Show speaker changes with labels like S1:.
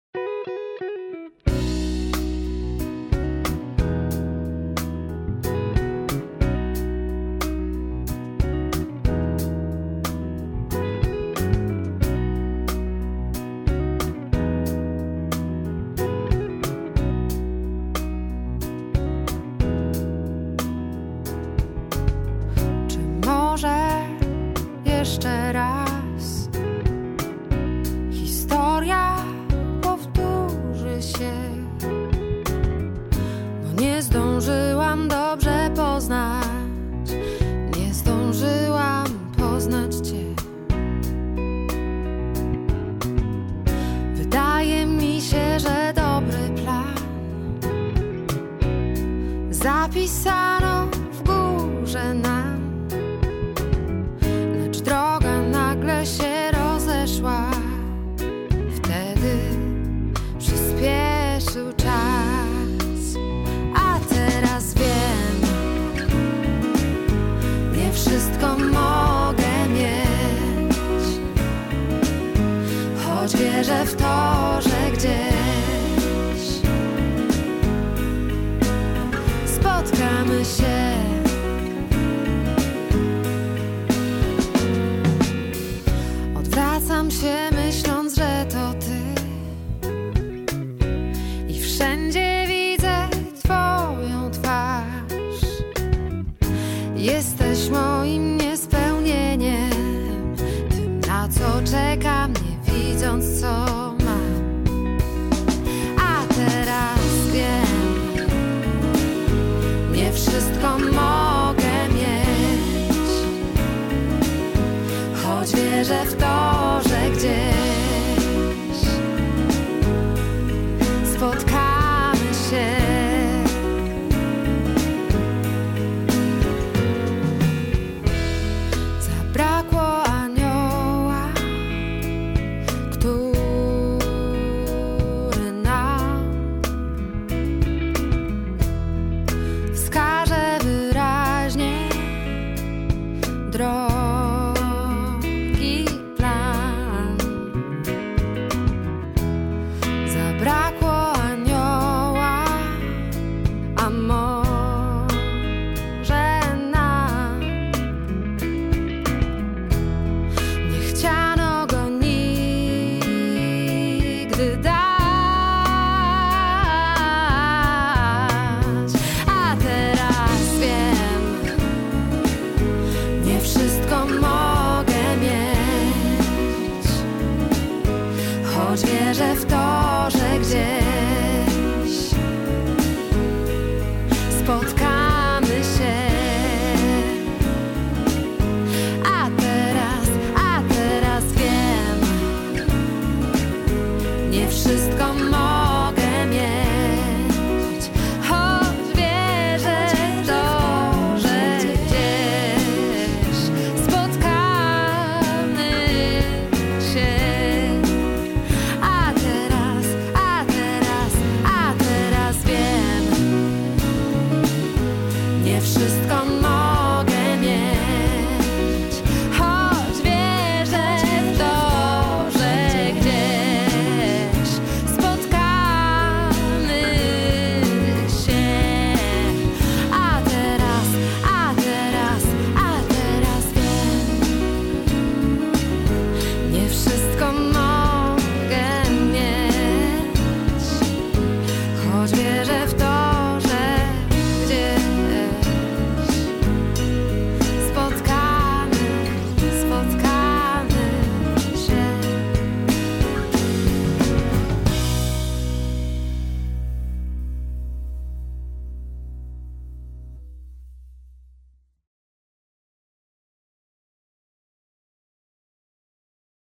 S1: Jeszcze raz historia powtórzy się, bo nie zdążyłam dobrze poznać, nie zdążyłam poznać Cię. Wydaje mi się, że dobry plan zapisano w górze nam. Droga nagle się rozeszła, wtedy przyspieszył czas. A teraz wiem, nie wszystko mogę mieć, choć wierzę w to, że gdzieś spotkamy się. Odwracam się myśląc, że to Ty, i wszędzie widzę Twoją twarz. Jesteś moim niespełnieniem, tym, na co czekam, nie widząc, co mam. A teraz wiem, nie wszystko mogę mieć, choć wierzę w to, że gdzieś spotkamy się. Zabrakło anioła, który nam wskaże wyraźnie drogę. Brakło anioła, a może nam nie chciano go nigdy dać. A teraz wiem, nie wszystko mogę mieć, choć wierzę w to, że gdzieś spotkamy się. A teraz wiem, nie wszystko mogę.